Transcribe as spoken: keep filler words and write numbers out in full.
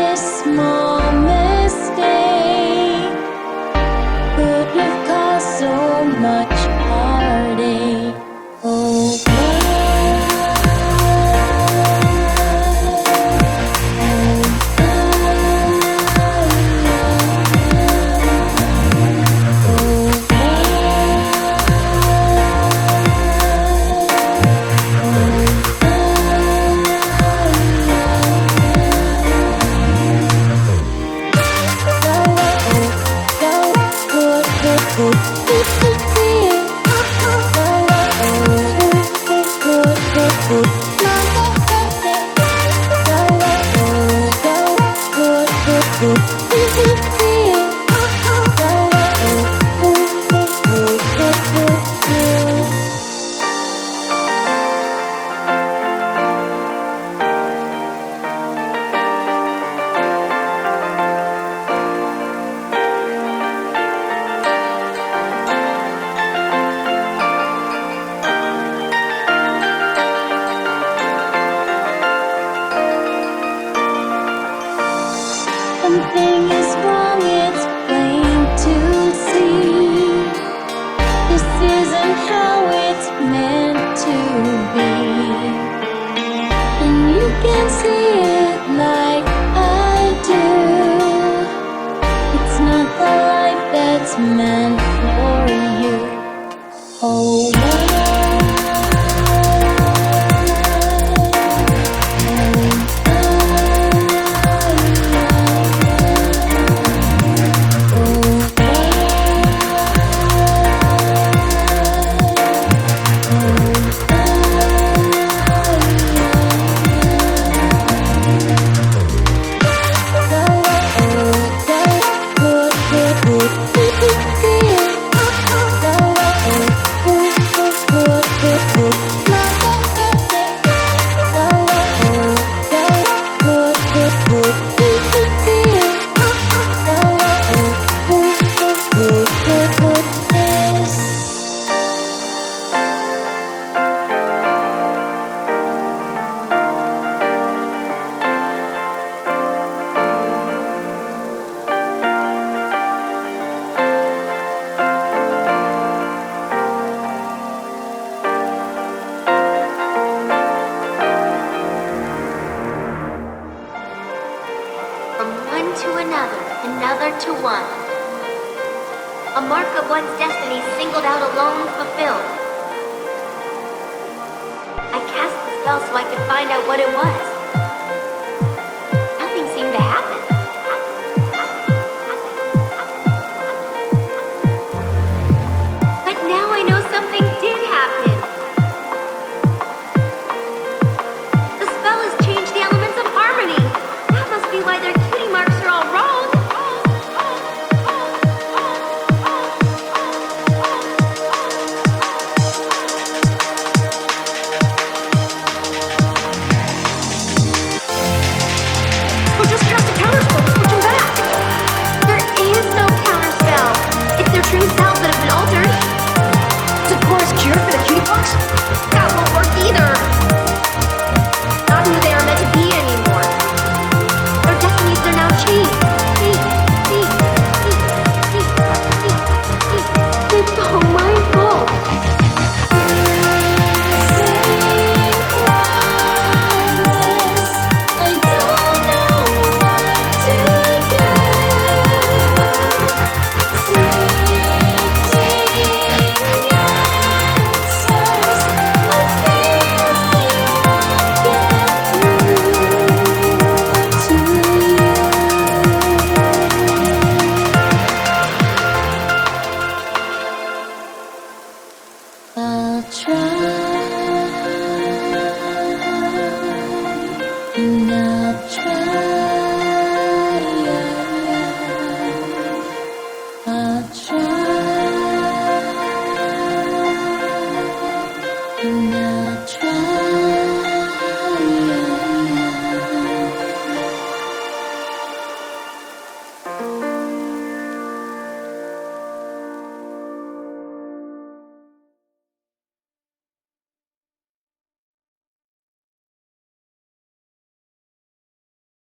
small mistake could have caused so much heartache. Oh, something is wrong, it's plain to see. This isn't how it's meant to be. And you can see it like I do. It's not the life that's meant for you. Oh, to another, another to one. A mark of one's destiny singled out alone, fulfilled. I cast the spell so I could find out what it was. Nothing seemed to happen. But now I know something did happen. The spell has changed the elements of harmony. That must be why their cutie marks are all wrong. Or just cast a counterspell to switch them back. There is no counterspell. It's their true selves that have been altered. Is it Cora's cure for the cutie marks? That won't work either. Not who they are meant to be anymore. Their destinies are now changed. It's all my fault. I'll try, and I'll try, I'll try, and